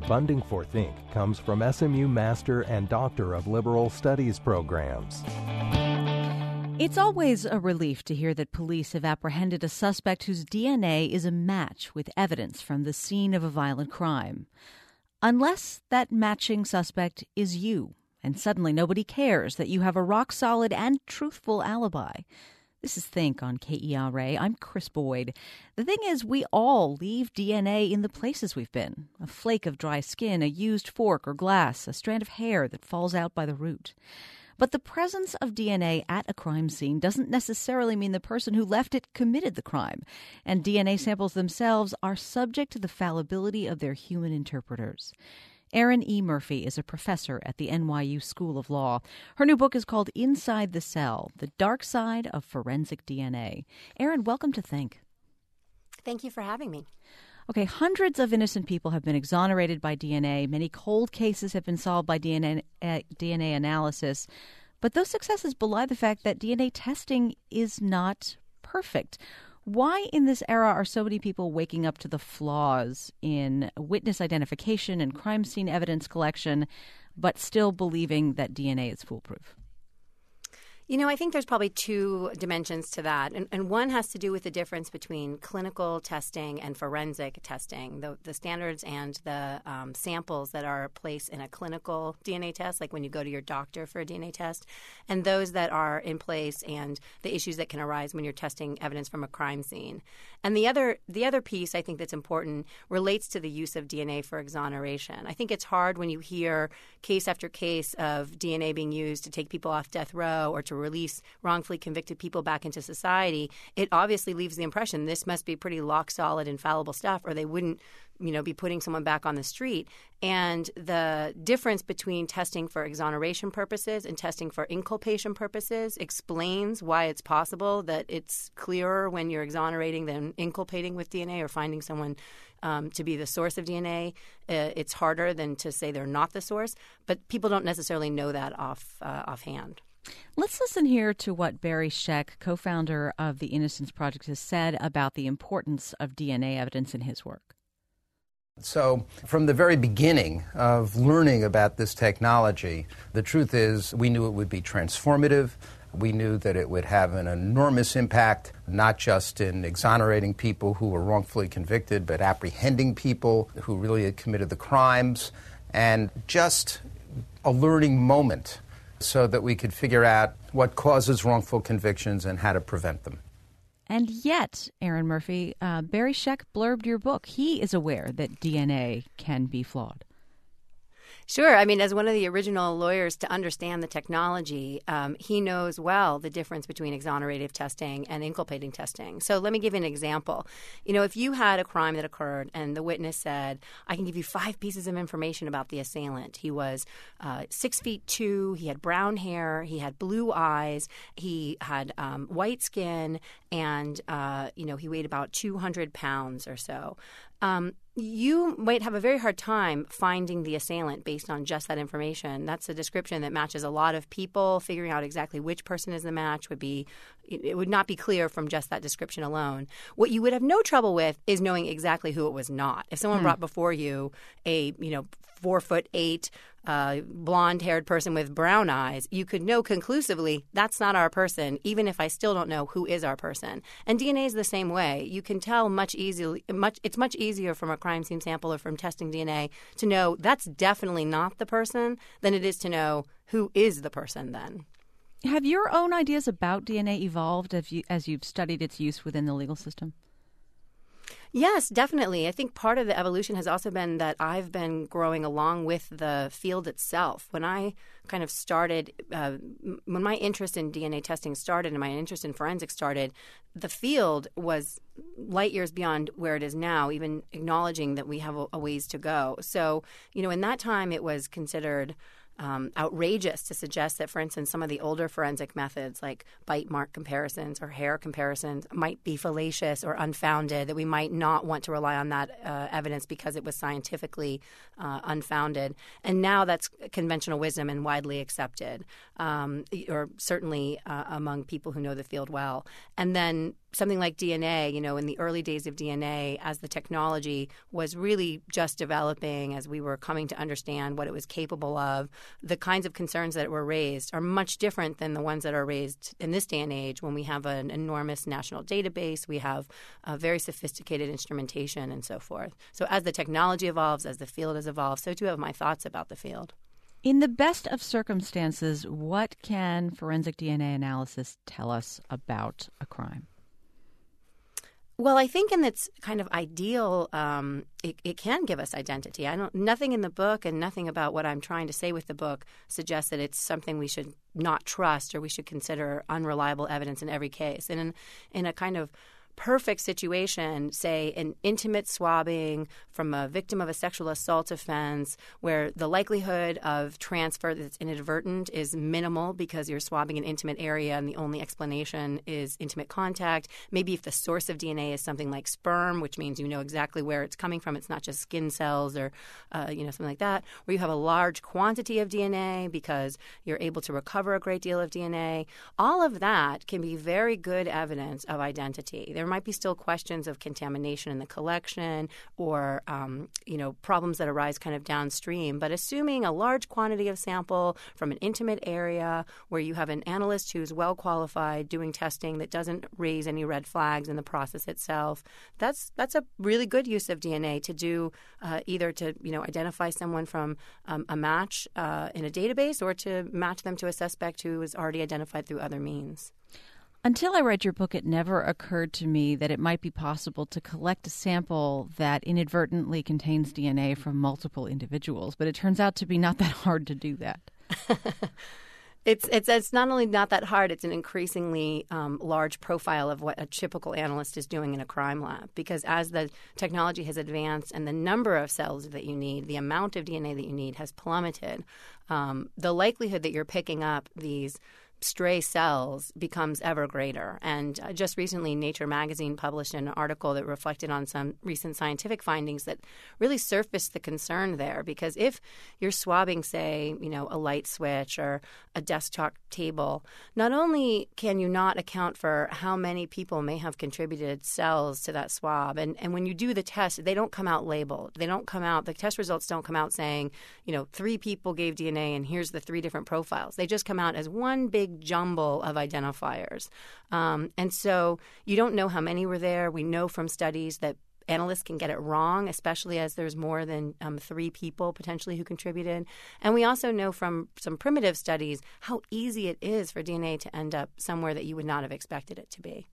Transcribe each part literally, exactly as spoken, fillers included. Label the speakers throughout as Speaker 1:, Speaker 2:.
Speaker 1: Funding for Think comes from S M U Master and Doctor of Liberal Studies programs.
Speaker 2: It's always a relief to hear that police have apprehended a suspect whose D N A is a match with evidence from the scene of a violent crime. Unless that matching suspect is you, and suddenly nobody cares that you have a rock-solid and truthful alibi. This is Think on K E R A. I'm Chris Boyd. The thing is, we all leave D N A in the places we've been. A flake of dry skin, a used fork or glass, a strand of hair that falls out by the root. But the presence of D N A at a crime scene doesn't necessarily mean the person who left it committed the crime. And D N A samples themselves are subject to the fallibility of their human interpreters. Erin E. Murphy is a professor at the N Y U School of Law. Her new book is called Inside the Cell, The Dark Side of Forensic D N A. Erin, welcome to Think.
Speaker 3: Thank you for having me.
Speaker 2: Okay, hundreds of innocent people have been exonerated by D N A. Many cold cases have been solved by D N A, uh, D N A analysis. But those successes belie the fact that D N A testing is not perfect. Why in this era are so many people waking up to the flaws in witness identification and crime scene evidence collection, but still believing that D N A is foolproof?
Speaker 3: You know, I think there's probably two dimensions to that. And, and one has to do with the difference between clinical testing and forensic testing. The, the standards and the um, samples that are placed in a clinical D N A test, like when you go to your doctor for a D N A test, and those that are in place and the issues that can arise when you're testing evidence from a crime scene. And the other the other piece I think that's important relates to the use of D N A for exoneration. I think it's hard when you hear case after case of D N A being used to take people off death row or to release wrongfully convicted people back into society. It obviously leaves the impression this must be pretty rock-solid, infallible stuff, or they wouldn't, you know, be putting someone back on the street. And the difference between testing for exoneration purposes and testing for inculpation purposes explains why it's possible that it's clearer when you're exonerating than inculpating with D N A or finding someone um, to be the source of D N A. Uh, it's harder than to say they're not the source, but people don't necessarily know that off uh, offhand.
Speaker 2: Let's listen here to what Barry Scheck, co-founder of the Innocence Project, has said about the importance of D N A evidence in his work.
Speaker 4: So from the very beginning of learning about this technology, the truth is we knew it would be transformative. We knew that it would have an enormous impact, not just in exonerating people who were wrongfully convicted, but apprehending people who really had committed the crimes, and just a learning moment so that we could figure out what causes wrongful convictions and how to prevent them.
Speaker 2: And yet, Erin Murphy, uh, Barry Scheck blurbed your book. He is aware that D N A can be flawed.
Speaker 3: Sure. I mean, as one of the original lawyers to understand the technology, um, he knows well the difference between exonerative testing and inculpating testing. So let me give you an example. You know, if you had a crime that occurred and the witness said, I can give you five pieces of information about the assailant. He was uh, six feet two. He had brown hair. He had blue eyes. He had um, white skin. And, uh, you know, he weighed about two hundred pounds or so. Um, you might have a very hard time finding the assailant based on just that information. That's a description that matches a lot of people. Figuring out exactly which person is the match would be, it would not be clear from just that description alone. What you would have no trouble with is knowing exactly who it was not. If someone hmm. brought before you a, you know, four foot eight, uh, blonde-haired person with brown eyes, you could know conclusively that's not our person, even if I still don't know who is our person. And D N A is the same way. You can tell much easily, much. It's much easier from a crime scene sample or from testing D N A to know that's definitely not the person than it is to know who is the person then.
Speaker 2: Have your own ideas about D N A evolved as, you, as you've studied its use within the legal system?
Speaker 3: Yes, definitely. I think part of the evolution has also been that I've been growing along with the field itself. When I kind of started, uh, when my interest in D N A testing started and my interest in forensics started, the field was light years beyond where it is now, even acknowledging that we have a, a ways to go. So, you know, in that time it was considered Um, outrageous to suggest that, for instance, some of the older forensic methods like bite mark comparisons or hair comparisons might be fallacious or unfounded, that we might not want to rely on that uh, evidence because it was scientifically uh, unfounded. And now that's conventional wisdom and widely accepted, um, or certainly uh, among people who know the field well. And then something like D N A, you know, in the early days of D N A, as the technology was really just developing, as we were coming to understand what it was capable of, the kinds of concerns that were raised are much different than the ones that are raised in this day and age when we have an enormous national database, we have a very sophisticated instrumentation and so forth. So as the technology evolves, as the field has evolved, so too have my thoughts about the field.
Speaker 2: In the best of circumstances, what can forensic D N A analysis tell us about a crime?
Speaker 3: Well, I think in its kind of ideal, um, it, it can give us identity. I don't. Nothing in the book and nothing about what I'm trying to say with the book suggests that it's something we should not trust or we should consider unreliable evidence in every case. And in, in a kind of perfect situation, say an intimate swabbing from a victim of a sexual assault offense where the likelihood of transfer that's inadvertent is minimal because you're swabbing an intimate area and the only explanation is intimate contact. Maybe if the source of D N A is something like sperm, which means you know exactly where it's coming from, it's not just skin cells or uh, you know something like that, where you have a large quantity of D N A because you're able to recover a great deal of D N A. All of that can be very good evidence of identity. There might be still questions of contamination in the collection or, um, you know, problems that arise kind of downstream. But assuming a large quantity of sample from an intimate area where you have an analyst who's well qualified doing testing that doesn't raise any red flags in the process itself, that's that's a really good use of D N A to do uh, either to, you know, identify someone from um, a match uh, in a database or to match them to a suspect who is already identified through other means.
Speaker 2: Until I read your book, it never occurred to me that it might be possible to collect a sample that inadvertently contains D N A from multiple individuals. But it turns out to be not that hard to do that.
Speaker 3: It's it's it's not only not that hard, it's an increasingly um, large profile of what a typical analyst is doing in a crime lab. Because as the technology has advanced and the number of cells that you need, the amount of D N A that you need has plummeted, um, the likelihood that you're picking up these stray cells becomes ever greater. And uh, just recently, Nature magazine published an article that reflected on some recent scientific findings that really surfaced the concern there. Because if you're swabbing, say, you know, a light switch or a desktop table, not only can you not account for how many people may have contributed cells to that swab, and, and when you do the test, they don't come out labeled. They don't come out, the test results don't come out saying, you know, three people gave D N A and here's the three different profiles. They just come out as one big jumble of identifiers. Um, and so you don't know how many were there. We know from studies that analysts can get it wrong, especially as there's more than um, three people potentially who contributed. And we also know from some primitive studies how easy it is for D N A to end up somewhere that you would not have expected it to be.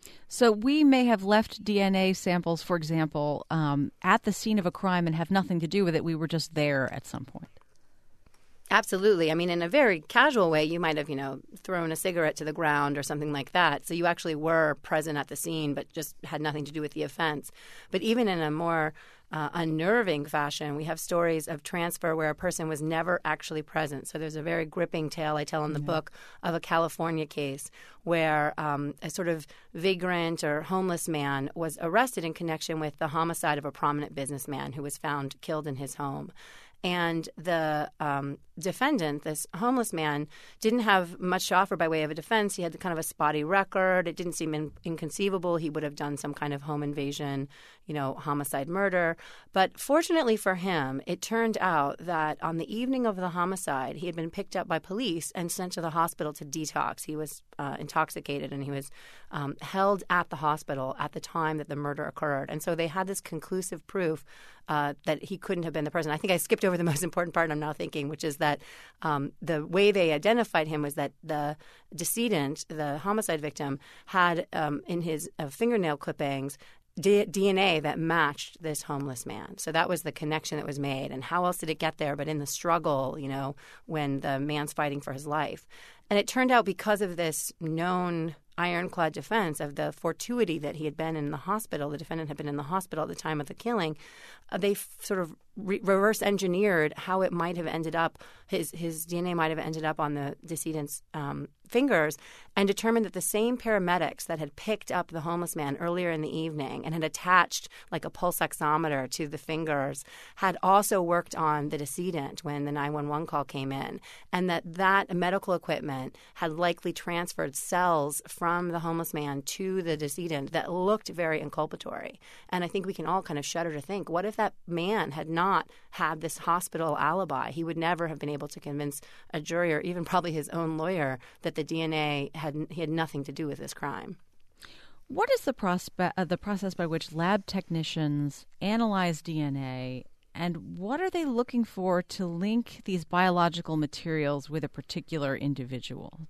Speaker 2: So we may have left D N A samples, for example, um, at the scene of a crime and have nothing to do with it. We were just there at some point.
Speaker 3: Absolutely. I mean, in a very casual way, you might have, you know, thrown a cigarette to the ground or something like that. So you actually were present at the scene, but just had nothing to do with the offense. But even in a more uh, unnerving fashion, we have stories of transfer where a person was never actually present. So there's a very gripping tale I tell in the yeah. book of a California case where um, a sort of vagrant or homeless man was arrested in connection with the homicide of a prominent businessman who was found killed in his home. And the um, defendant, this homeless man, didn't have much to offer by way of a defense. He had kind of a spotty record. It didn't seem in- inconceivable he would have done some kind of home invasion, you know, homicide murder. But fortunately for him, it turned out that on the evening of the homicide, he had been picked up by police and sent to the hospital to detox. He was uh, intoxicated and he was um, held at the hospital at the time that the murder occurred. And so they had this conclusive proof uh, that he couldn't have been the person. I think I skipped over the most important part I'm now thinking, which is that um, the way they identified him was that the decedent, the homicide victim, had um, in his uh, fingernail clippings D- DNA that matched this homeless man. So that was the connection that was made. And how else did it get there but in the struggle, you know, when the man's fighting for his life? And it turned out because of this known ironclad defense of the fortuity that he had been in the hospital, the defendant had been in the hospital at the time of the killing, uh, they f- sort of re- reverse engineered how it might have ended up, his, his D N A might have ended up on the decedent's um, fingers, and determined that the same paramedics that had picked up the homeless man earlier in the evening and had attached like a pulse oximeter to the fingers had also worked on the decedent when the nine one one call came in, and that that medical equipment had likely transferred cells from the homeless man to the decedent that looked very inculpatory. And I think we can all kind of shudder to think, what if that man had not had this hospital alibi? He would never have been able to convince a jury or even probably his own lawyer that the D N A had he had nothing to do with this crime.
Speaker 2: What is the, prospe- uh, the process by which lab technicians analyze D N A, and what are they looking for to link these biological materials with a particular individual?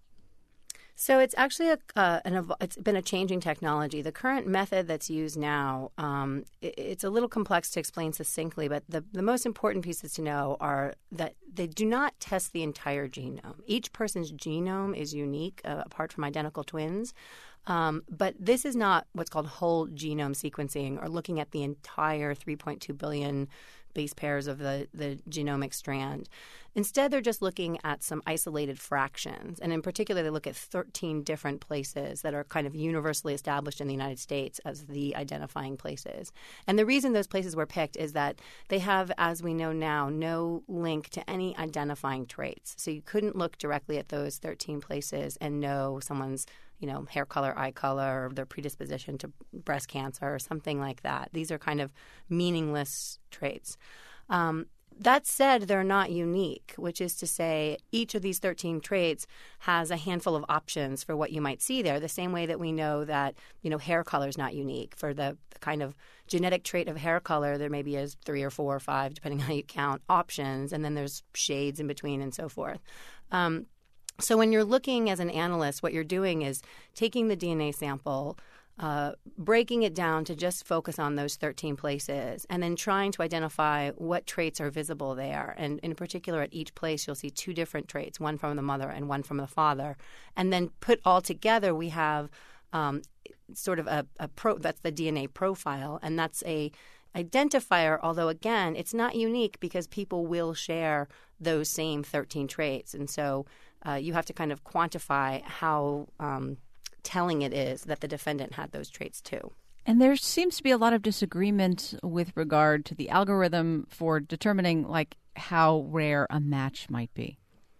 Speaker 3: So it's actually a, uh, an, it's been a changing technology. The current method that's used now, um, it, it's a little complex to explain succinctly, but the, the most important pieces to know are that they do not test the entire genome. Each person's genome is unique, uh, apart from identical twins. Um, but this is not what's called whole genome sequencing, or looking at the entire three point two billion base pairs of the, the genomic strand. Instead, they're just looking at some isolated fractions. And in particular, they look at thirteen different places that are kind of universally established in the United States as the identifying places. And the reason those places were picked is that they have, as we know now, no link to any identifying traits. So you couldn't look directly at those thirteen places and know someone's you know, hair color, eye color, or their predisposition to breast cancer or something like that. These are kind of meaningless traits. Um, that said, they're not unique, which is to say each of these thirteen traits has a handful of options for what you might see there, the same way that we know that, you know, hair color is not unique. For the, the kind of genetic trait of hair color, there maybe is three or four or five, depending on how you count, options, and then there's shades in between and so forth. Um, So when you're looking as an analyst, what you're doing is taking the D N A sample, uh, breaking it down to just focus on those thirteen places, and then trying to identify what traits are visible there. And in particular, at each place, you'll see two different traits, one from the mother and one from the father. And then put all together, we have um, sort of a, a pro, that's the D N A profile, and that's a identifier, although, again, it's not unique because people will share those same thirteen traits. And so uh, you have to kind of quantify how um, telling it is that the defendant had those traits too.
Speaker 2: And there seems to be a lot of disagreement with regard to the algorithm for determining, like, how rare a match might be.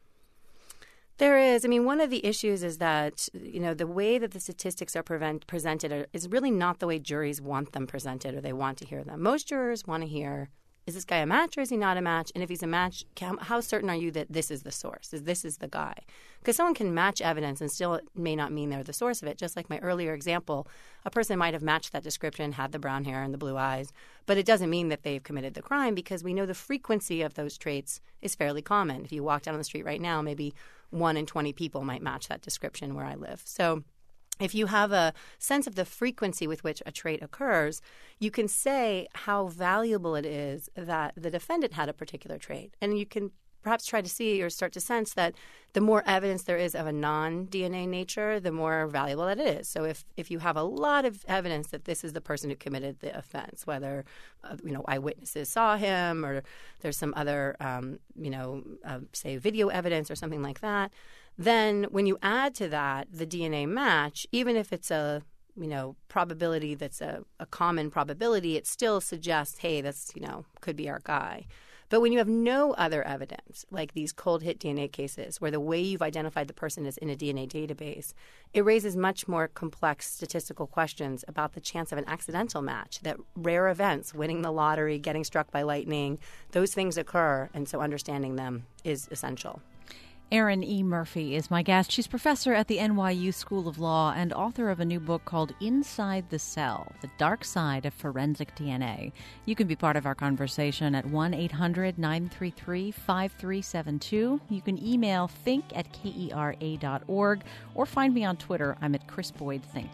Speaker 3: There is. I mean, one of the issues is that, you know, the way that the statistics are prevent, presented are, is really not the way juries want them presented or they want to hear them. Most jurors want to hear, is this guy a match or is he not a match? And if he's a match, how, how certain are you that this is the source, is this is the guy? Because someone can match evidence and still it may not mean they're the source of it. Just like my earlier example, a person might have matched that description, had the brown hair and the blue eyes, but it doesn't mean that they've committed the crime because we know the frequency of those traits is fairly common. If you walk down the street right now, maybe one in twenty people might match that description where I live. So if you have a sense of the frequency with which a trait occurs, you can say how valuable it is that the defendant had a particular trait. And you can perhaps try to see or start to sense that the more evidence there is of a non-D N A nature, the more valuable that it is. So if, if you have a lot of evidence that this is the person who committed the offense, whether uh, you know eyewitnesses saw him or there's some other um, you know uh, say video evidence or something like that, then when you add to that the D N A match, even if it's a you know probability that's a, a common probability, it still suggests, hey, that's you know could be our guy. But when you have no other evidence, like these cold hit D N A cases, where the way you've identified the person is in a D N A database, it raises much more complex statistical questions about the chance of an accidental match, that rare events, winning the lottery, getting struck by lightning, those things occur, and so understanding them is essential.
Speaker 2: Erin E. Murphy is my guest. She's professor at the N Y U School of Law and author of a new book called Inside the Cell, The Dark Side of Forensic D N A. You can be part of our conversation at one eight hundred nine three three five three seven two. You can email think at kera dot org or find me on Twitter. I'm at Chris Boyd Think.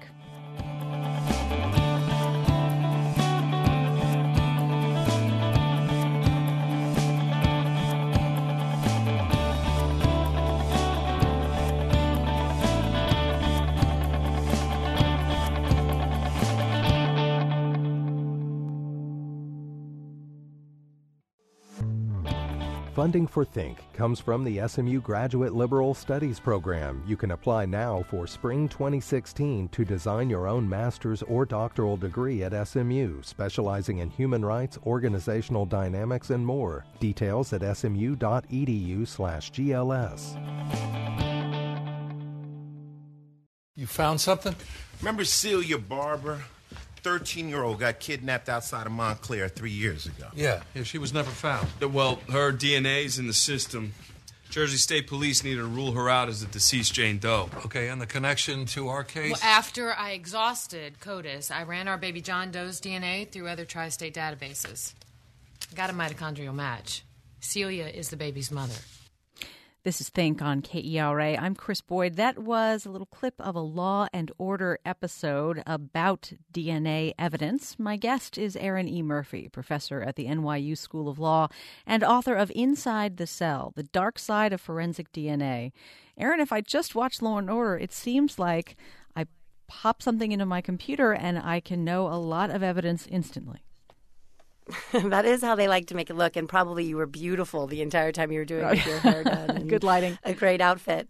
Speaker 1: Funding for Think comes from the S M U Graduate Liberal Studies Program. You can apply now for spring twenty sixteen to design your own master's or doctoral degree at S M U, specializing in human rights, organizational dynamics, and more. Details at smu.edu slash GLS.
Speaker 5: You found something?
Speaker 6: Remember Celia Barber? thirteen-year-old got kidnapped outside of Montclair three years ago.
Speaker 5: Yeah, yeah, she was never found.
Speaker 7: Well, her D N A's in the system. Jersey State Police needed to rule her out as a deceased Jane Doe.
Speaker 5: Okay, and the connection to our case?
Speaker 8: Well, after I exhausted CODIS, I ran our baby John Doe's D N A through other tri-state databases. Got a mitochondrial match. Celia is the baby's mother.
Speaker 2: This is Think on K E R A. I'm Chris Boyd. That was a little clip of a Law and Order episode about D N A evidence. My guest is Erin E. Murphy, professor at the N Y U School of Law and author of Inside the Cell, The Dark Side of Forensic D N A. Erin, if I just watch Law and Order, it seems like I pop something into my computer and I can know a lot of evidence instantly.
Speaker 3: That is how they like to make it look, and probably you were beautiful the entire time you were doing it with your hair done. And
Speaker 2: good lighting.
Speaker 3: A great outfit.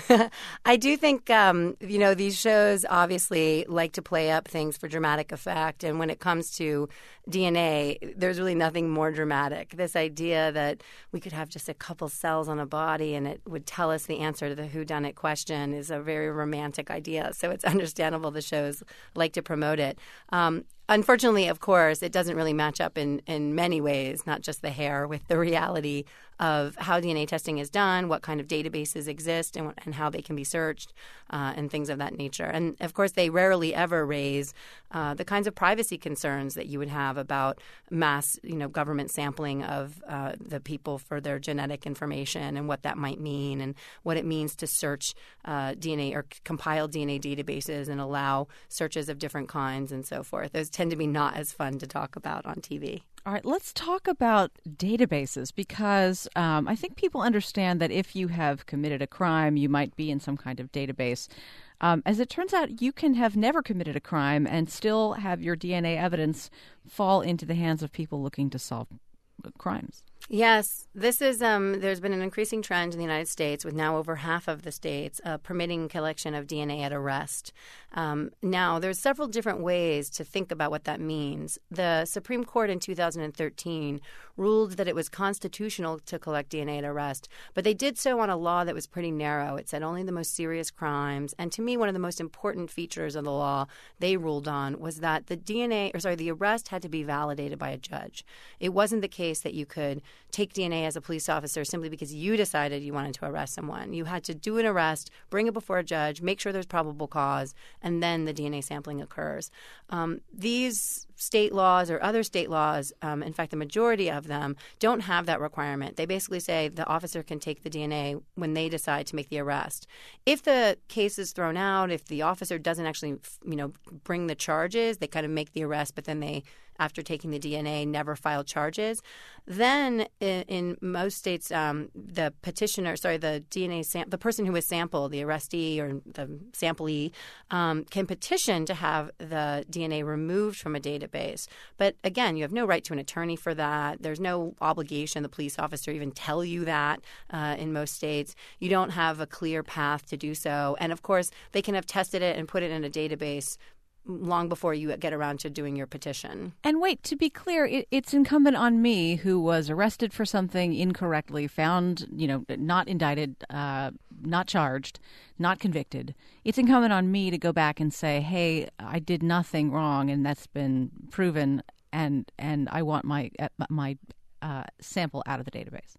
Speaker 3: I do think, um, you know, these shows obviously like to play up things for dramatic effect, and when it comes to D N A, there's really nothing more dramatic. This idea that we could have just a couple cells on a body and it would tell us the answer to the whodunit question is a very romantic idea, so it's understandable the shows like to promote it. Um, Unfortunately, of course, it doesn't really match up in, in many ways, not just the hair, with the reality of how D N A testing is done, what kind of databases exist, and, and how they can be searched, uh, and things of that nature. And, of course, they rarely ever raise uh, the kinds of privacy concerns that you would have about mass, you know, government sampling of uh, the people for their genetic information and what that might mean and what it means to search uh, D N A or compile D N A databases and allow searches of different kinds and so forth. Those tend to be not as fun to talk about on T V.
Speaker 2: All right, let's talk about databases because um, I think people understand that if you have committed a crime, you might be in some kind of database. Um, as it turns out, you can have never committed a crime and still have your D N A evidence fall into the hands of people looking to solve crimes.
Speaker 3: Yes, this is. Um, there's been an increasing trend in the United States, with now over half of the states uh, permitting collection of D N A at arrest. Um, now, there's several different ways to think about what that means. The Supreme Court in two thousand thirteen ruled that it was constitutional to collect D N A at arrest, but they did so on a law that was pretty narrow. It said only the most serious crimes. And to me, one of the most important features of the law they ruled on was that the D N A, or sorry, the arrest had to be validated by a judge. It wasn't the case that you could take D N A as a police officer simply because you decided you wanted to arrest someone. You had to do an arrest, bring it before a judge, make sure there's probable cause, and then the D N A sampling occurs. Um, these state laws or other state laws, um, in fact, the majority of them, don't have that requirement. They basically say the officer can take the D N A when they decide to make the arrest. If the case is thrown out, if the officer doesn't actually, you know, bring the charges, they kind of make the arrest, but then they, after taking the D N A, never file charges, then in, in most states, um, the petitioner, sorry, the D N A, sam- the person who was sampled, the arrestee or the samplee, um, can petition to have the D N A removed from a database. But again, you have no right to an attorney for that. There's no obligation, the police officer, even tell you that uh, in most states. You don't have a clear path to do so. And of course, they can have tested it and put it in a database long before you get around to doing your petition.
Speaker 2: And wait, to be clear, it, it's incumbent on me, who was arrested for something incorrectly, found, you know, not indicted, uh, not charged, not convicted. It's incumbent on me to go back and say, hey, I did nothing wrong, and that's been proven, and and I want my my uh, sample out of the database.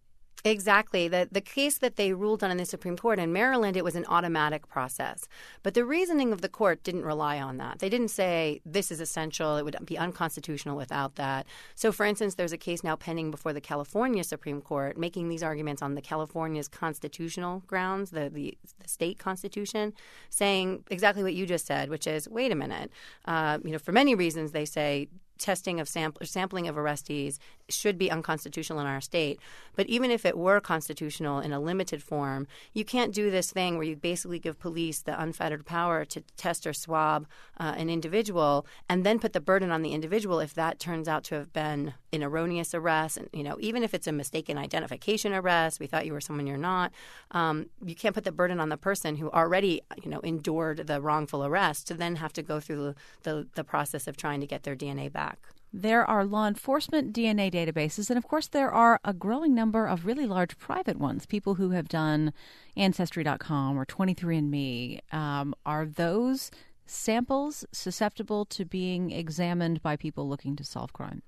Speaker 3: Exactly. The the case that they ruled on in the Supreme Court in Maryland, it was an automatic process. But the reasoning of the court didn't rely on that. They didn't say this is essential. It would be unconstitutional without that. So, for instance, there's a case now pending before the California Supreme Court making these arguments on the California's constitutional grounds, the, the, the state constitution, saying exactly what you just said, which is, wait a minute. Uh, you know, for many reasons, they say testing of sample, sampling of arrestees should be unconstitutional in our state. But even if it were constitutional in a limited form, you can't do this thing where you basically give police the unfettered power to test or swab uh, an individual and then put the burden on the individual if that turns out to have been an erroneous arrest. And, you know, even if it's a mistaken identification arrest, we thought you were someone you're not, um, you can't put the burden on the person who already, you know, endured the wrongful arrest to then have to go through the, the, the process of trying to get their D N A back.
Speaker 2: There are law enforcement D N A databases, and of course there are a growing number of really large private ones, people who have done Ancestry dot com or twenty-three and me. Um, are those samples susceptible to being examined by people looking to solve crimes?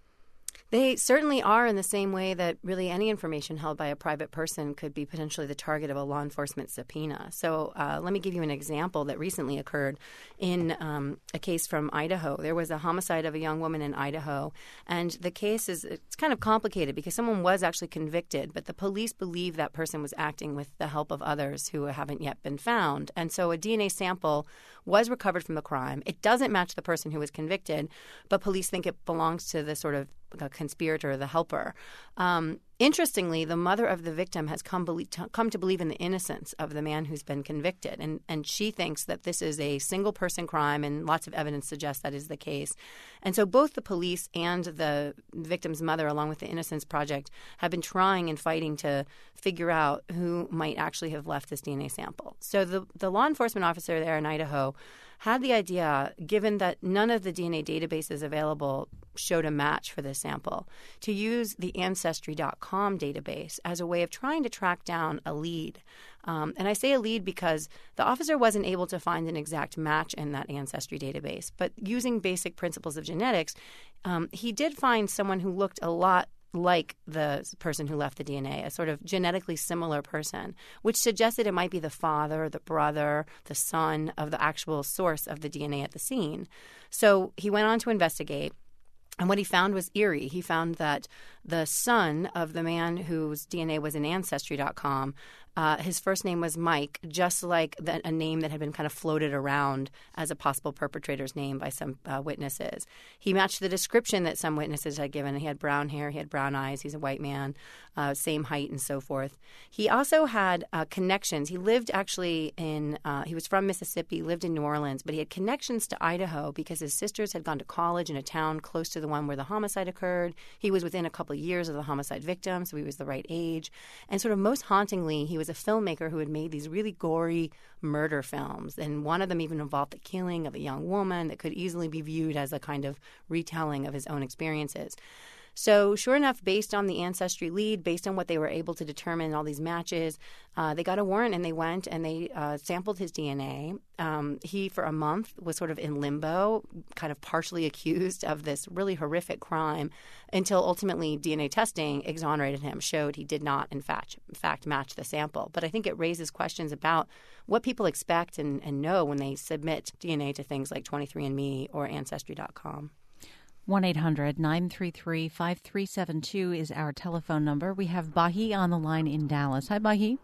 Speaker 3: They certainly are, in the same way that really any information held by a private person could be potentially the target of a law enforcement subpoena. So uh, let me give you an example that recently occurred in um, a case from Idaho. There was a homicide of a young woman in Idaho, and the case is it's kind of complicated because someone was actually convicted, but the police believe that person was acting with the help of others who haven't yet been found. And so a D N A sample was recovered from the crime. It doesn't match the person who was convicted, but police think it belongs to the sort of a conspirator, the helper. Um, interestingly, the mother of the victim has come, belie- to, come to believe in the innocence of the man who's been convicted. And, and she thinks that this is a single-person crime, and lots of evidence suggests that is the case. And so both the police and the victim's mother, along with the Innocence Project, have been trying and fighting to figure out who might actually have left this D N A sample. So the, the law enforcement officer there in Idaho had the idea, given that none of the D N A databases available showed a match for this sample, to use the Ancestry dot com database as a way of trying to track down a lead. Um, and I say a lead because the officer wasn't able to find an exact match in that Ancestry database. But using basic principles of genetics, um, he did find someone who looked a lot like the person who left the D N A, a sort of genetically similar person, which suggested it might be the father, the brother, the son of the actual source of the D N A at the scene. So he went on to investigate. And what he found was eerie. He found that the son of the man whose D N A was in Ancestry dot com, uh, his first name was Mike, just like the, a name that had been kind of floated around as a possible perpetrator's name by some uh, witnesses. He matched the description that some witnesses had given. He had brown hair, he had brown eyes, he's a white man, uh, same height and so forth. He also had uh, connections. He lived actually in, uh, he was from Mississippi, lived in New Orleans, but he had connections to Idaho because his sisters had gone to college in a town close to the one where the homicide occurred. He was within a couple of years of the homicide victim, so he was the right age. And sort of most hauntingly, he was a filmmaker who had made these really gory murder films. And one of them even involved the killing of a young woman that could easily be viewed as a kind of retelling of his own experiences. So sure enough, based on the Ancestry lead, based on what they were able to determine, all these matches, uh, they got a warrant and they went and they uh, sampled his D N A. Um, he, for a month, was sort of in limbo, kind of partially accused of this really horrific crime until ultimately D N A testing exonerated him, showed he did not, in fact, in fact match the sample. But I think it raises questions about what people expect and, and know when they submit D N A to things like twenty-three and me or Ancestry dot com.
Speaker 2: one eight hundred nine three three five three seven two is our telephone number. We have Bahi on the line in Dallas. Hi, Bahi.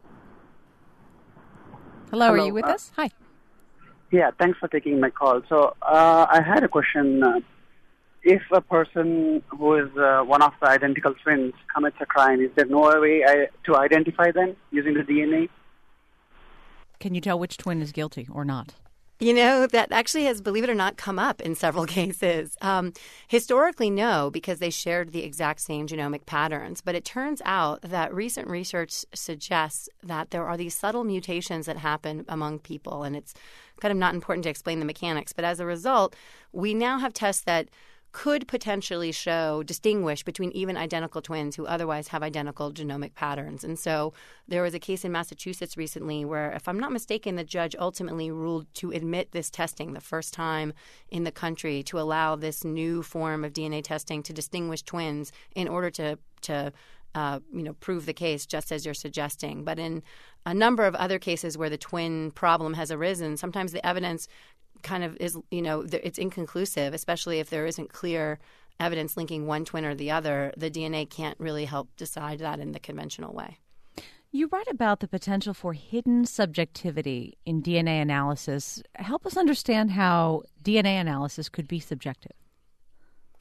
Speaker 2: Hello,
Speaker 9: Hello.
Speaker 2: Are you with
Speaker 9: uh,
Speaker 2: us? Hi.
Speaker 9: Yeah, thanks for taking my call. So uh, I had a question. Uh, if a person who is uh, one of the identical twins commits a crime, is there no way I, to identify them using the D N A?
Speaker 2: Can you tell which twin is guilty or not?
Speaker 3: You know, that actually has, believe it or not, come up in several cases. Um, historically, no, because they shared the exact same genomic patterns. But it turns out that recent research suggests that there are these subtle mutations that happen among people. And it's kind of not important to explain the mechanics. But as a result, we now have tests that could potentially show, distinguish between even identical twins who otherwise have identical genomic patterns. And so there was a case in Massachusetts recently where, if I'm not mistaken, the judge ultimately ruled to admit this testing the first time in the country to allow this new form of D N A testing to distinguish twins in order to to uh, you know, prove the case, just as you're suggesting. But in a number of other cases where the twin problem has arisen, sometimes the evidence kind of is, you know, it's inconclusive, especially if there isn't clear evidence linking one twin or the other. The D N A can't really help decide that in the conventional way.
Speaker 2: You write about the potential for hidden subjectivity in D N A analysis. Help us understand how D N A analysis could be subjective.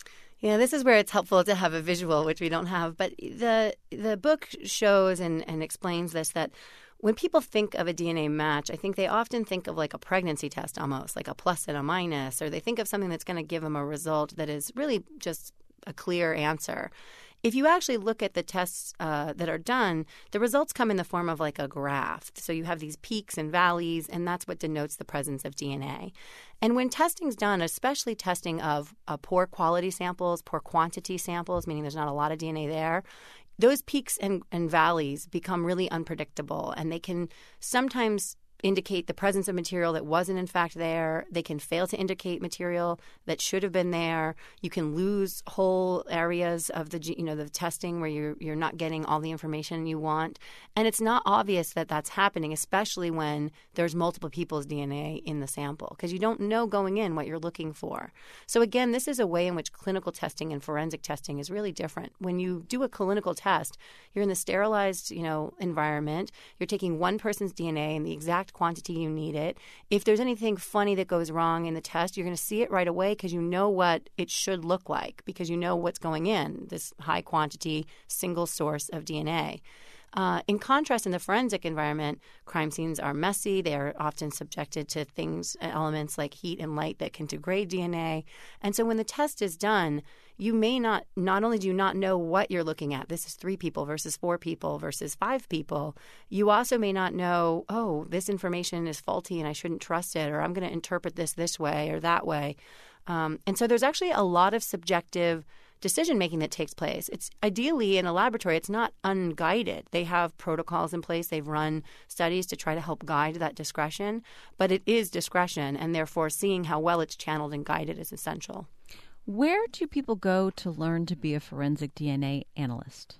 Speaker 3: Yeah, this is where it's helpful to have a visual, which we don't have. But the the book shows and, and explains this, that when people think of a D N A match, I think they often think of like a pregnancy test almost, like a plus and a minus, or they think of something that's going to give them a result that is really just a clear answer. If you actually look at the tests uh, that are done, the results come in the form of like a graph. So you have these peaks and valleys, and that's what denotes the presence of D N A. And when testing's done, especially testing of uh, poor quality samples, poor quantity samples, meaning there's not a lot of D N A there, those peaks and, and valleys become really unpredictable, and they can sometimes indicate the presence of material that wasn't in fact there. They can fail to indicate material that should have been there. You can lose whole areas of the you know the testing where you're you're not getting all the information you want, and it's not obvious that that's happening, especially when there's multiple people's D N A in the sample, because you don't know going in what you're looking for. So again, this is a way in which clinical testing and forensic testing is really different. When you do a clinical test, you're in the sterilized you know environment. You're taking one person's D N A in the exact quantity you need it. If there's anything funny that goes wrong in the test, you're going to see it right away because you know what it should look like, because you know what's going in, this high quantity single source of D N A. Uh, in contrast, in the forensic environment, crime scenes are messy. They are often subjected to things, elements like heat and light that can degrade D N A. And so when the test is done, you may not, not only do you not know what you're looking at, this is three people versus four people versus five people, you also may not know, oh, this information is faulty and I shouldn't trust it, or I'm going to interpret this this way or that way. Um, and so there's actually a lot of subjective decision-making that takes place. It's ideally in a laboratory, it's not unguided. They have protocols in place. They've run studies to try to help guide that discretion, but it is discretion, and therefore seeing how well it's channeled and guided is essential.
Speaker 2: Where do people go to learn to be a forensic D N A analyst?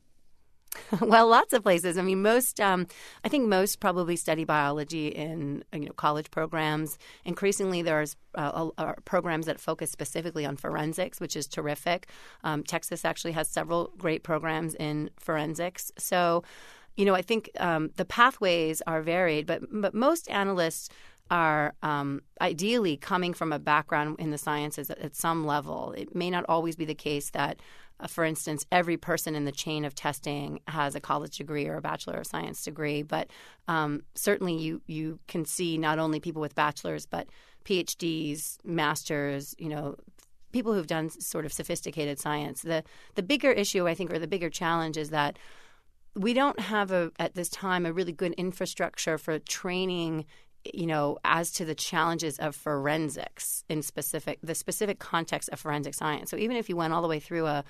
Speaker 3: Well, lots of places. I mean, most, um, I think most probably study biology in you know college programs. Increasingly, there's uh, uh, programs that focus specifically on forensics, which is terrific. Um, Texas actually has several great programs in forensics. So, you know, I think um, the pathways are varied, but but most analysts are um, ideally coming from a background in the sciences at, at some level. It may not always be the case that, uh, for instance, every person in the chain of testing has a college degree or a Bachelor of Science degree, but um, certainly you, you can see not only people with bachelors, but PhDs, masters, you know, people who've done sort of sophisticated science. The, the bigger issue, I think, or the bigger challenge is that we don't have, a, at this time, a really good infrastructure for training you know, as to the challenges of forensics in specific, the specific context of forensic science. So even if you went all the way through a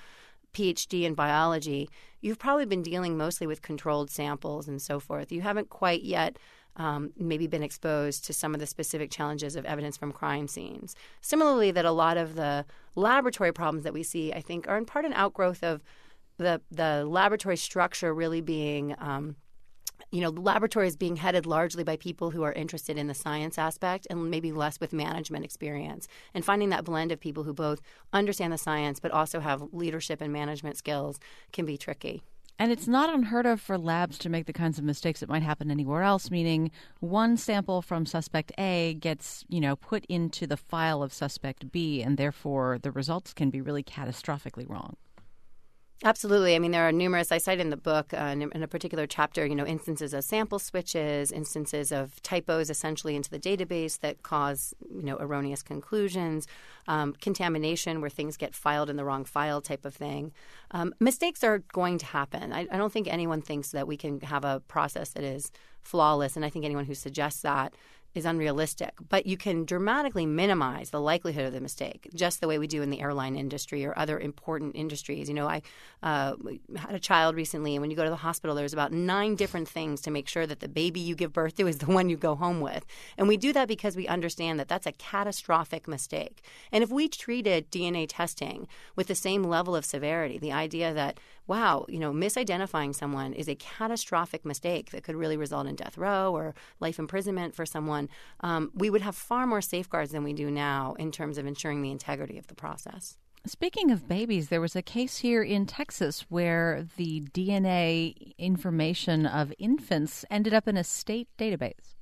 Speaker 3: PhD in biology, you've probably been dealing mostly with controlled samples and so forth. You haven't quite yet um, maybe been exposed to some of the specific challenges of evidence from crime scenes. Similarly, that a lot of the laboratory problems that we see, I think, are in part an outgrowth of the the laboratory structure really being um, You know, the laboratory is being headed largely by people who are interested in the science aspect and maybe less with management experience. And finding that blend of people who both understand the science but also have leadership and management skills can be tricky.
Speaker 2: And it's not unheard of for labs to make the kinds of mistakes that might happen anywhere else, meaning one sample from suspect A gets, you know, put into the file of suspect B, and therefore the results can be really catastrophically wrong.
Speaker 3: Absolutely. I mean, there are numerous, I cite in the book, uh, in, in a particular chapter, you know, instances of sample switches, instances of typos essentially into the database that cause, you know, erroneous conclusions, um, contamination where things get filed in the wrong file type of thing. Um, mistakes are going to happen. I, I don't think anyone thinks that we can have a process that is flawless, and I think anyone who suggests that is unrealistic, but you can dramatically minimize the likelihood of the mistake, just the way we do in the airline industry or other important industries. You know, I uh, had a child recently, and when you go to the hospital, there's about nine different things to make sure that the baby you give birth to is the one you go home with. And we do that because we understand that that's a catastrophic mistake. And if we treated D N A testing with the same level of severity, the idea that, wow, you know, misidentifying someone is a catastrophic mistake that could really result in death row or life imprisonment for someone, Um, we would have far more safeguards than we do now in terms of ensuring the integrity of the process.
Speaker 2: Speaking of babies, there was a case here in Texas where the D N A information of infants ended up in a state database.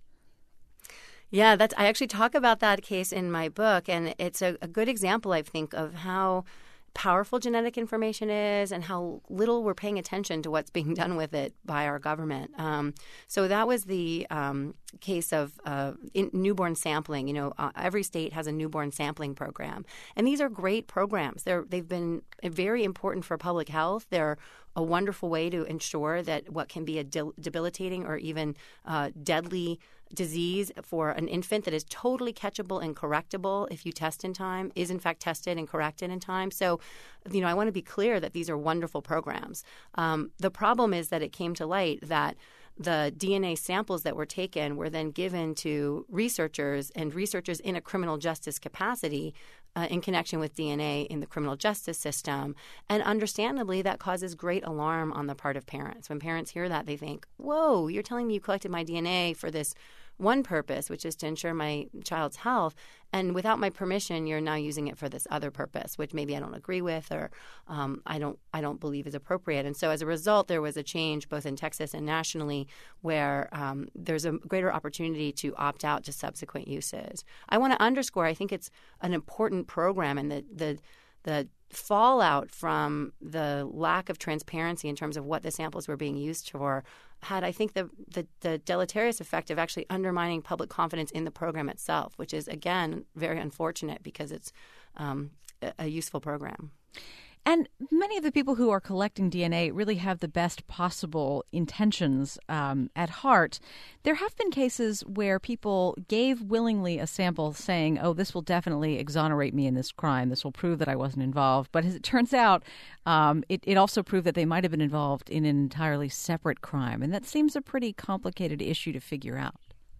Speaker 3: Yeah, that's, I actually talk about that case in my book, and it's a, a good example, I think, of how powerful genetic information is and how little we're paying attention to what's being done with it by our government. Um, so that was the um, case of uh, in newborn sampling. You know, uh, every state has a newborn sampling program. And these are great programs. They're, they've been very important for public health. They're a wonderful way to ensure that what can be a de- debilitating or even uh, deadly disease for an infant that is totally catchable and correctable if you test in time is in fact tested and corrected in time. So, you know, I want to be clear that these are wonderful programs. Um, the problem is that it came to light that the D N A samples that were taken were then given to researchers and researchers in a criminal justice capacity uh, in connection with D N A in the criminal justice system. And understandably, that causes great alarm on the part of parents. When parents hear that, they think, whoa, you're telling me you collected my D N A for this one purpose, which is to ensure my child's health, and without my permission, you're now using it for this other purpose, which maybe I don't agree with or um, I don't I don't believe is appropriate. And so as a result, there was a change both in Texas and nationally where um, there's a greater opportunity to opt out to subsequent uses. I want to underscore, I think it's an important program, and the the the fallout from the lack of transparency in terms of what the samples were being used for had, I think, the, the, the deleterious effect of actually undermining public confidence in the program itself, which is, again, very unfortunate because it's um, a, a useful program.
Speaker 2: And many of the people who are collecting D N A really have the best possible intentions um, at heart. There have been cases where people gave willingly a sample saying, oh, this will definitely exonerate me in this crime. This will prove that I wasn't involved. But as it turns out, um, it, it also proved that they might have been involved in an entirely separate crime. And that seems a pretty complicated issue to figure out.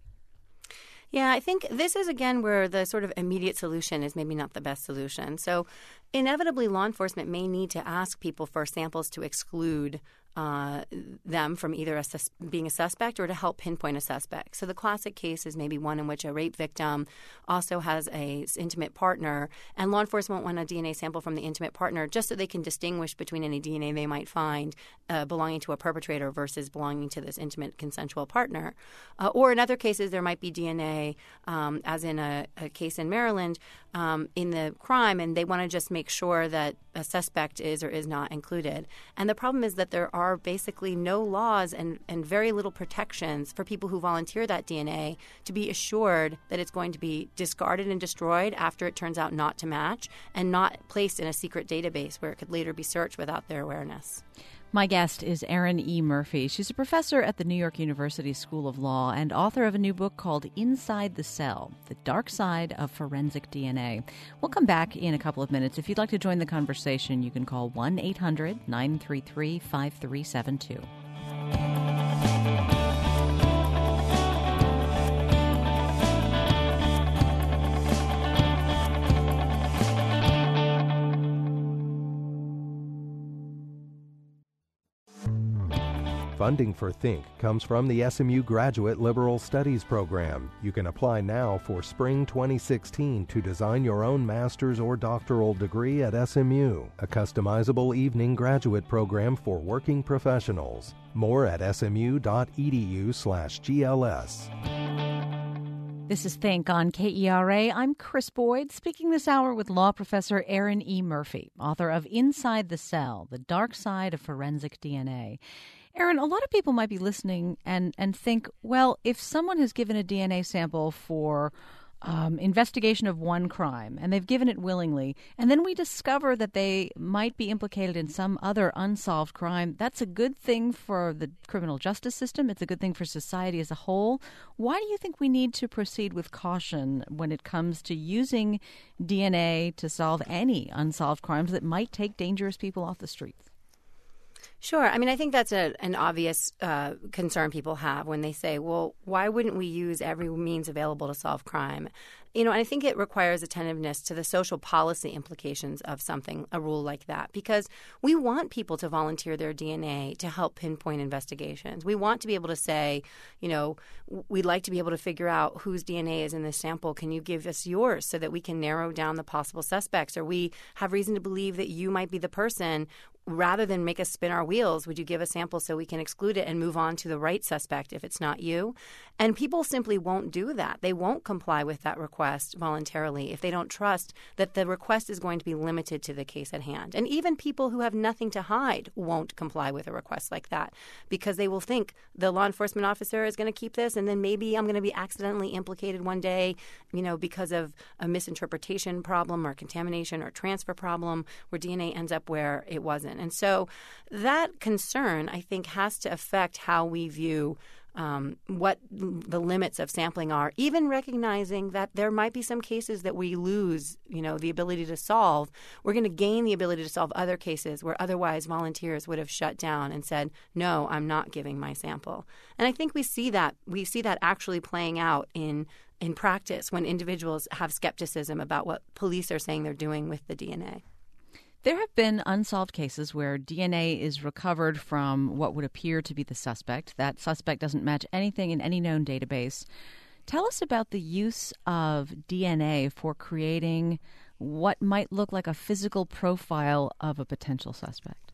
Speaker 3: Yeah, I think this is, again, where the sort of immediate solution is maybe not the best solution. So inevitably, law enforcement may need to ask people for samples to exclude uh, them from either a sus- being a suspect or to help pinpoint a suspect. So the classic case is maybe one in which a rape victim also has a intimate partner, and law enforcement want a D N A sample from the intimate partner just so they can distinguish between any D N A they might find uh, belonging to a perpetrator versus belonging to this intimate consensual partner. Uh, or in other cases, there might be D N A, um, as in a, a case in Maryland, um, in the crime, and they want to just make sure that a suspect is or is not included. And the problem is that there are basically no laws and, and very little protections for people who volunteer that D N A to be assured that it's going to be discarded and destroyed after it turns out not to match and not placed in a secret database where it could later be searched without their awareness.
Speaker 2: My guest is Erin E. Murphy. She's a professor at the New York University School of Law and author of a new book called Inside the Cell, The Dark Side of Forensic D N A. We'll come back in a couple of minutes. If you'd like to join the conversation, you can call one eight hundred nine three three five three seven two.
Speaker 1: Funding for Think comes from the S M U Graduate Liberal Studies Program. You can apply now for spring twenty sixteen to design your own master's or doctoral degree at S M U, a customizable evening graduate program for working professionals. More at smu.edu slash GLS.
Speaker 2: This is Think on K E R A. I'm Chris Boyd, speaking this hour with law professor Erin E. Murphy, author of Inside the Cell, The Dark Side of Forensic D N A. Erin, a lot of people might be listening and, and think, well, if someone has given a D N A sample for um, investigation of one crime, and they've given it willingly, and then we discover that they might be implicated in some other unsolved crime, that's a good thing for the criminal justice system. It's a good thing for society as a whole. Why do you think we need to proceed with caution when it comes to using D N A to solve any unsolved crimes that might take dangerous people off the streets?
Speaker 3: Sure. I mean, I think that's a, an obvious uh, concern people have when they say, well, why wouldn't we use every means available to solve crime? You know, and I think it requires attentiveness to the social policy implications of something, a rule like that, because we want people to volunteer their D N A to help pinpoint investigations. We want to be able to say, you know, we'd like to be able to figure out whose D N A is in this sample. Can you give us yours so that we can narrow down the possible suspects? Or we have reason to believe that you might be the person rather than make us spin our wheels, would you give a sample so we can exclude it and move on to the right suspect if it's not you? And people simply won't do that. They won't comply with that request voluntarily if they don't trust that the request is going to be limited to the case at hand. And even people who have nothing to hide won't comply with a request like that because they will think the law enforcement officer is going to keep this, and then maybe I'm going to be accidentally implicated one day, you know, because of a misinterpretation problem or contamination or transfer problem where D N A ends up where it wasn't. And so that concern, I think, has to affect how we view um, what the limits of sampling are, even recognizing that there might be some cases that we lose, you know, the ability to solve. We're going to gain the ability to solve other cases where otherwise volunteers would have shut down and said, no, I'm not giving my sample. And I think we see that we see that actually playing out in in practice when individuals have skepticism about what police are saying they're doing with the D N A.
Speaker 2: There have been unsolved cases where D N A is recovered from what would appear to be the suspect. That suspect doesn't match anything in any known database. Tell us about the use of D N A for creating what might look like a physical profile of a potential suspect.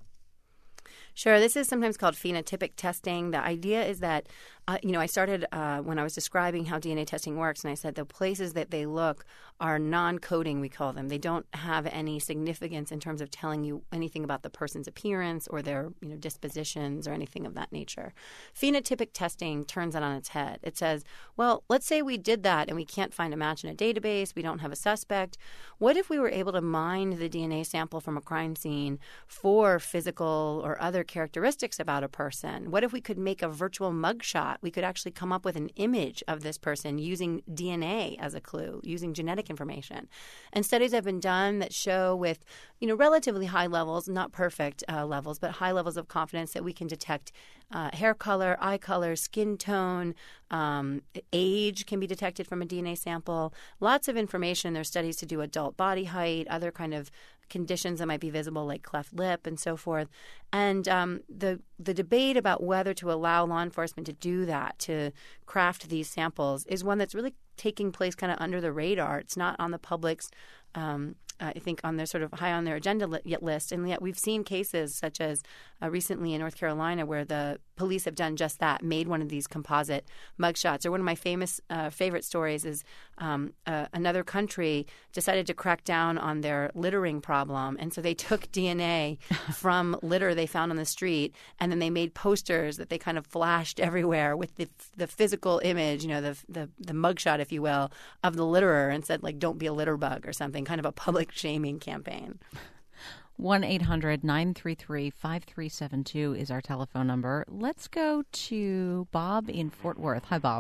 Speaker 3: Sure. This is sometimes called phenotypic testing. The idea is that, uh, you know, I started uh, when I was describing how D N A testing works, and I said the places that they look are non-coding, we call them. They don't have any significance in terms of telling you anything about the person's appearance or their, you know, dispositions or anything of that nature. Phenotypic testing turns it on its head. It says, well, let's say we did that and we can't find a match in a database. We don't have a suspect. What if we were able to mine the D N A sample from a crime scene for physical or other characteristics about a person? What if we could make a virtual mugshot? We could actually come up with an image of this person using D N A as a clue, using genetic information. And studies have been done that show with, you know, relatively high levels, not perfect uh, levels, but high levels of confidence that we can detect uh, hair color, eye color, skin tone, um, age can be detected from a D N A sample. Lots of information. There's studies to do adult body height, other kind of conditions that might be visible like cleft lip and so forth. And um, the the debate about whether to allow law enforcement to do that, to craft these samples, is one that's really taking place kind of under the radar. It's not on the public's, um, uh, I think, on their sort of high on their agenda li- list. And yet we've seen cases such as uh, recently in North Carolina where the police have done just that, made one of these composite mugshots. Or one of my famous uh, favorite stories is um, uh, another country decided to crack down on their littering problem. And so they took D N A from litter they found on the street, and then they made posters that they kind of flashed everywhere with the the physical image, you know, the the, the mugshot, if you will, of the litterer, and said, like, don't be a litter bug or something, kind of a public shaming campaign.
Speaker 2: one eight hundred nine three three five three seven two is our telephone number. Let's go to Bob in Fort Worth. Hi, Bob.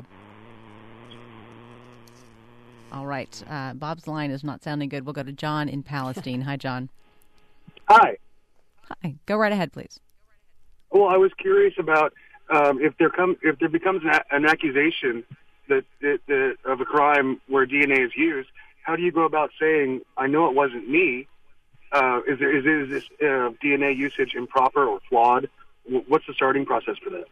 Speaker 2: All right. Uh, Bob's line is not sounding good. We'll go to John in Palestine. Hi, John.
Speaker 10: Hi.
Speaker 2: Hi. Go right ahead, please.
Speaker 10: Well, I was curious about um, if there come if there becomes an, an accusation that, that, that of a crime where D N A is used, how do you go about saying, I know it wasn't me? Uh, is, there, is, is this uh, D N A usage improper or flawed? What's the starting process for that?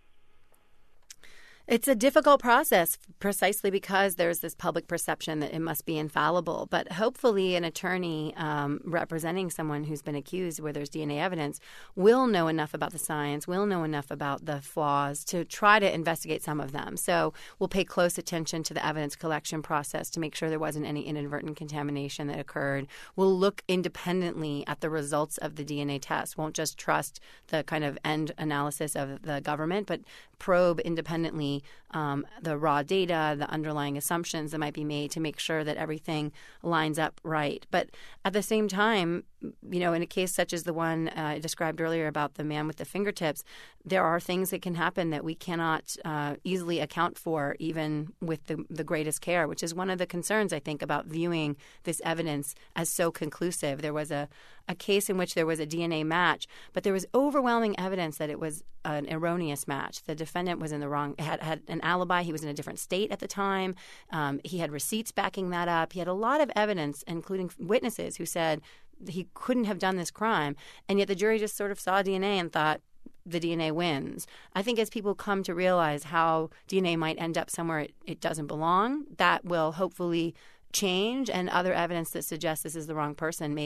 Speaker 3: It's a difficult process precisely because there's this public perception that it must be infallible. But hopefully an attorney um, representing someone who's been accused where there's D N A evidence will know enough about the science, will know enough about the flaws to try to investigate some of them. So we'll pay close attention to the evidence collection process to make sure there wasn't any inadvertent contamination that occurred. We'll look independently at the results of the D N A test. Won't just trust the kind of end analysis of the government, but probe independently Um, the raw data, the underlying assumptions that might be made to make sure that everything lines up right. But at the same time, you know, in a case such as the one uh, I described earlier about the man with the fingertips, there are things that can happen that we cannot uh, easily account for, even with the, the greatest care, which is one of the concerns, I think, about viewing this evidence as so conclusive. There was a, a case in which there was a D N A match, but there was overwhelming evidence that it was an erroneous match. The defendant was in the wrong, had, had an alibi. He was in a different state at the time. Um, he had receipts backing that up. He had a lot of evidence, including witnesses who said he couldn't have done this crime. And yet the jury just sort of saw D N A and thought the D N A wins. I think as people come to realize how D N A might end up somewhere it, it doesn't belong, that will hopefully change, and other evidence that suggests this is the wrong person may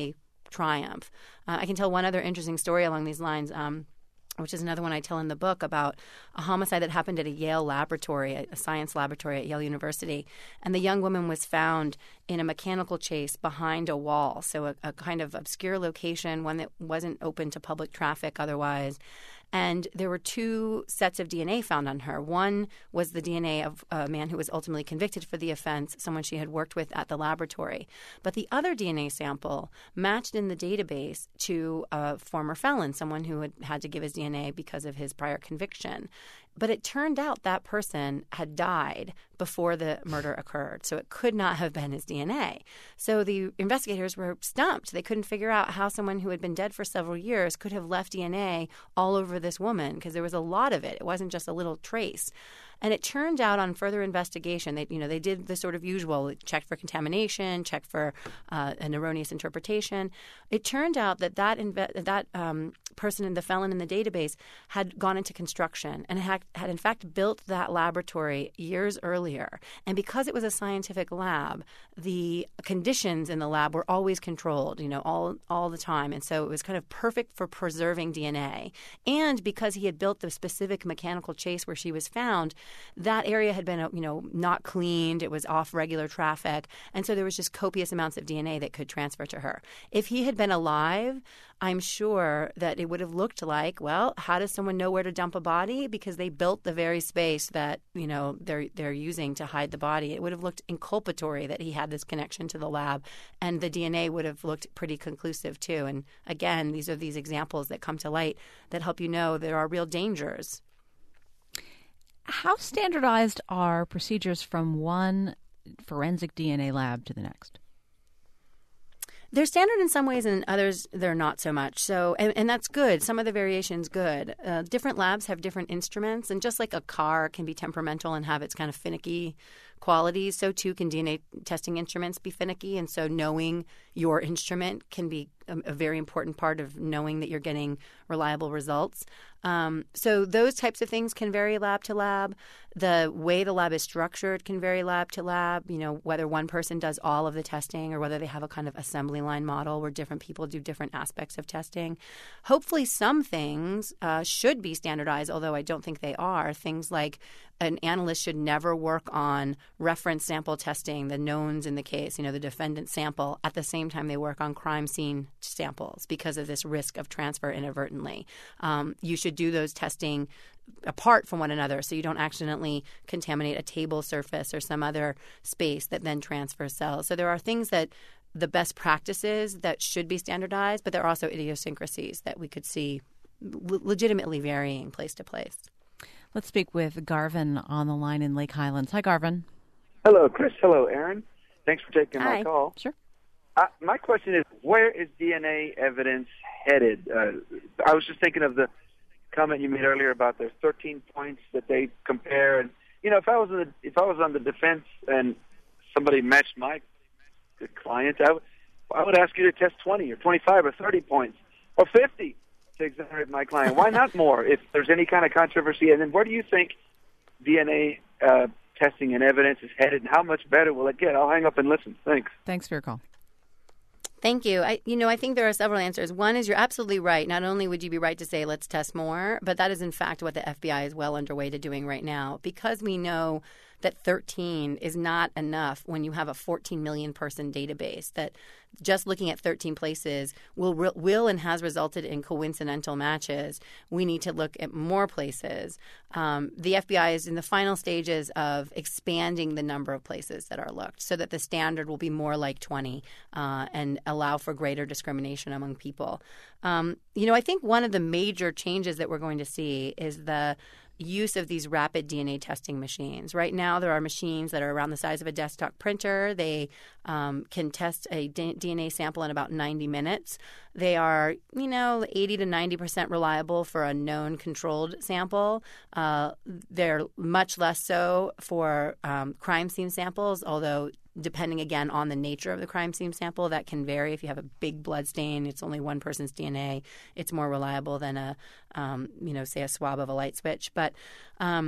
Speaker 3: triumph. Uh, I can tell one other interesting story along these lines. Um, which is another one I tell in the book about a homicide that happened at a Yale laboratory, a science laboratory at Yale University. And the young woman was found in a mechanical chase behind a wall, so a, a kind of obscure location, one that wasn't open to public traffic otherwise. And there were two sets of D N A found on her. One was the D N A of a man who was ultimately convicted for the offense, someone she had worked with at the laboratory. But the other D N A sample matched in the database to a former felon, someone who had had to give his D N A because of his prior conviction. But it turned out that person had died before the murder occurred, so it could not have been his D N A. So the investigators were stumped. They couldn't figure out how someone who had been dead for several years could have left D N A all over this woman, because there was a lot of it. It wasn't just a little trace. And it turned out on further investigation, they, you know, they did the sort of usual, checked for contamination, checked for uh, an erroneous interpretation. It turned out that that, inve- that um, person, in the felon in the database, had gone into construction and had, had in fact built that laboratory years earlier. And because it was a scientific lab, the conditions in the lab were always controlled, you know, all all the time. And so it was kind of perfect for preserving D N A. And because he had built the specific mechanical chase where she was found, that area had been, you know, not cleaned. It was off regular traffic. And so there was just copious amounts of D N A that could transfer to her. If he had been alive, I'm sure that it would have looked like, well, how does someone know where to dump a body? Because they built the very space that, you know, they're they're using to hide the body. It would have looked inculpatory that he had this connection to the lab, and the D N A would have looked pretty conclusive too. And again, these are these examples that come to light that help you know there are real dangers.
Speaker 2: How standardized are procedures from one forensic D N A lab to the next?
Speaker 3: They're standard in some ways, and in others they're not so much. So, and, and that's good. Some of the variation's good. Uh, different labs have different instruments, and just like a car can be temperamental and have its kind of finicky qualities, so too can D N A testing instruments be finicky. And so knowing your instrument can be a, a very important part of knowing that you're getting reliable results. Um, so those types of things can vary lab to lab. The way the lab is structured can vary lab to lab, you know, whether one person does all of the testing or whether they have a kind of assembly line model where different people do different aspects of testing. Hopefully some things uh, should be standardized, although I don't think they are. Things like an analyst should never work on reference sample testing, the knowns in the case, you know, the defendant's sample, at the same time they work on crime scene samples because of this risk of transfer inadvertently. Um, you should do those testing apart from one another so you don't accidentally contaminate a table surface or some other space that then transfers cells. So there are things that the best practices that should be standardized, but there are also idiosyncrasies that we could see l- legitimately varying place to place.
Speaker 2: Let's speak with Garvin on the line in Lake Highlands. Hi, Garvin.
Speaker 11: Hello, Chris. Hello, Aaron. Thanks for taking
Speaker 3: Hi.
Speaker 11: my call.
Speaker 2: Sure.
Speaker 11: Uh, my question is, where is D N A evidence headed? Uh, I was just thinking of the comment you made earlier about there's thirteen points that they compare, and you know, if I was on the, if I was on the defense and somebody matched my client, I would I would ask you to test twenty or twenty-five or thirty points or fifty to exonerate my client. Why not more if there's any kind of controversy? And then where do you think D N A uh, testing and evidence is headed, and how much better will it get? I'll hang up and listen. Thanks.
Speaker 2: Thanks for your call.
Speaker 3: Thank you. I, you know, I think there are several answers. One is you're absolutely right. Not only would you be right to say let's test more, but that is in fact what the F B I is well underway to doing right now, because we know that thirteen is not enough when you have a fourteen million person database, that just looking at thirteen places will will and has resulted in coincidental matches. We need to look at more places. Um, the F B I is in the final stages of expanding the number of places that are looked so that the standard will be more like twenty uh, and allow for greater discrimination among people. Um, you know, I think one of the major changes that we're going to see is the use of these rapid D N A testing machines. Right now, there are machines that are around the size of a desktop printer. They um, can test a D N A sample in about ninety minutes. They are, you know, eighty to ninety percent reliable for a known controlled sample. Uh, they're much less so for um, crime scene samples, although depending, again, on the nature of the crime scene sample, that can vary. If you have a big blood stain, it's only one person's D N A, it's more reliable than a, um, you know, say a swab of a light switch. But um,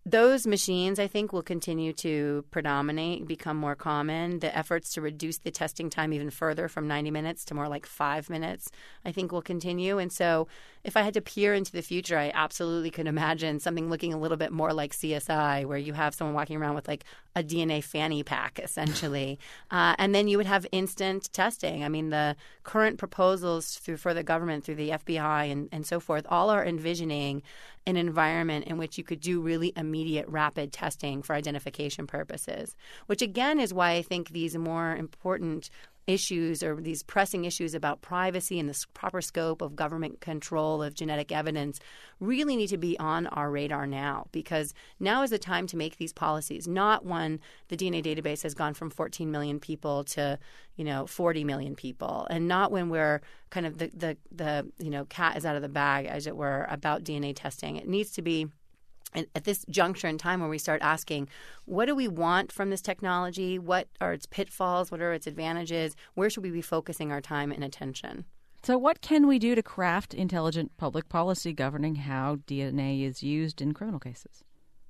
Speaker 3: those machines, I think, will continue to predominate, become more common. The efforts to reduce the testing time even further from ninety minutes to more like five minutes, I think, will continue. And so if I had to peer into the future, I absolutely could imagine something looking a little bit more like C S I, where you have someone walking around with like a D N A fanny pack, essentially. uh, and then you would have instant testing. I mean, the current proposals through for the government, through the F B I and, and so forth, all are envisioning an environment in which you could do really immediate, rapid testing for identification purposes, which again is why I think these more important issues or these pressing issues about privacy and the proper scope of government control of genetic evidence really need to be on our radar now, because now is the time to make these policies, not when the D N A database has gone from fourteen million people to, you know, forty million people, and not when we're kind of the, the, the you know, cat is out of the bag, as it were, about D N A testing. It needs to be at this juncture in time where we start asking, what do we want from this technology? What are its pitfalls? What are its advantages? Where should we be focusing our time and attention?
Speaker 2: So what can we do to craft intelligent public policy governing how D N A is used in criminal cases?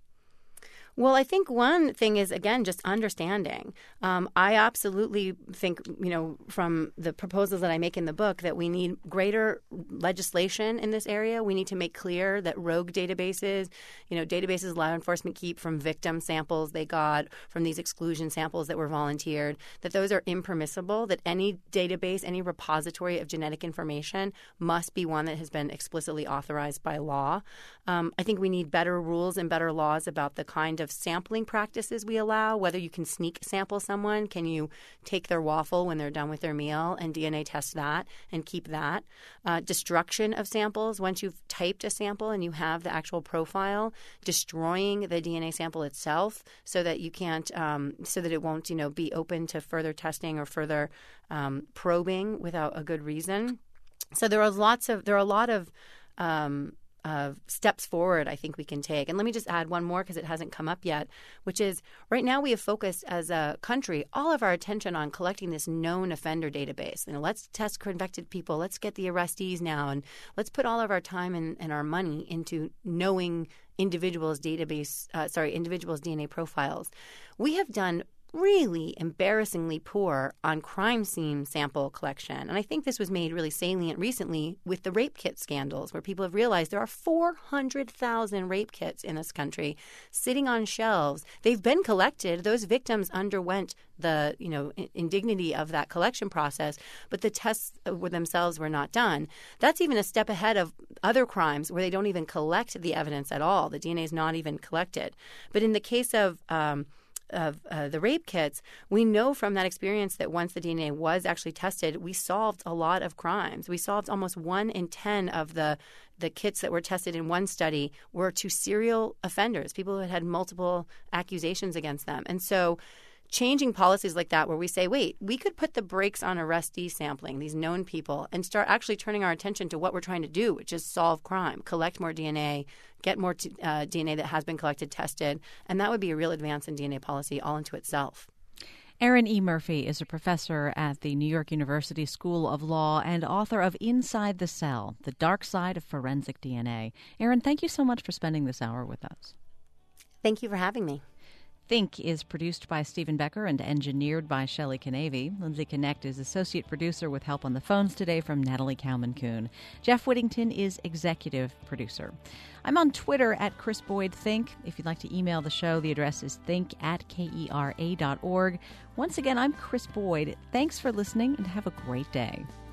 Speaker 3: Well, I think one thing is, again, just understanding. Um, I absolutely think, you know, from the proposals that I make in the book, that we need greater legislation in this area. We need to make clear that rogue databases, you know, databases law enforcement keep from victim samples they got, from these exclusion samples that were volunteered, that those are impermissible, that any database, any repository of genetic information must be one that has been explicitly authorized by law. Um, I think we need better rules and better laws about the kind of sampling practices we allow, whether you can sneak sample someone, can you take their waffle when they're done with their meal and D N A test that and keep that. Uh, destruction of samples, once you've typed a sample and you have the actual profile, destroying the D N A sample itself so that you can't, um, so that it won't, you know, be open to further testing or further um, probing without a good reason. So there are lots of, there are a lot of um, Of steps forward I think we can take. And let me just add one more because it hasn't come up yet, which is right now we have focused as a country all of our attention on collecting this known offender database. You know, let's test convicted people. Let's get the arrestees now. And let's put all of our time and, and our money into knowing individuals' database, uh, sorry, individuals' D N A profiles. We have done really embarrassingly poor on crime scene sample collection. And I think this was made really salient recently with the rape kit scandals, where people have realized there are four hundred thousand rape kits in this country sitting on shelves. They've been collected. Those victims underwent the, you know, indignity of that collection process, but the tests themselves were not done. That's even a step ahead of other crimes where they don't even collect the evidence at all. The D N A is not even collected. But in the case of um, of uh, the rape kits, we know from that experience that once the D N A was actually tested, we solved a lot of crimes. We solved almost one in ten of the the kits that were tested in one study were to serial offenders, people who had had multiple accusations against them. And so changing policies like that, where we say, wait, we could put the brakes on arrestee sampling, these known people, and start actually turning our attention to what we're trying to do, which is solve crime, collect more D N A, get more t- uh, D N A that has been collected, tested. And that would be a real advance in D N A policy all into itself.
Speaker 2: Erin E. Murphy is a professor at the New York University School of Law and author of Inside the Cell, The Dark Side of Forensic D N A. Erin, thank you so much for spending this hour with us.
Speaker 3: Thank you for having me.
Speaker 2: Think is produced by Stephen Becker and engineered by Shelley Canavy. Lindsay Connect is associate producer with help on the phones today from Natalie Cowman-Kuhn. Jeff Whittington is executive producer. I'm on Twitter at Chris Boyd Think. If you'd like to email the show, the address is think at kera dot org. Once again, I'm Chris Boyd. Thanks for listening and have a great day.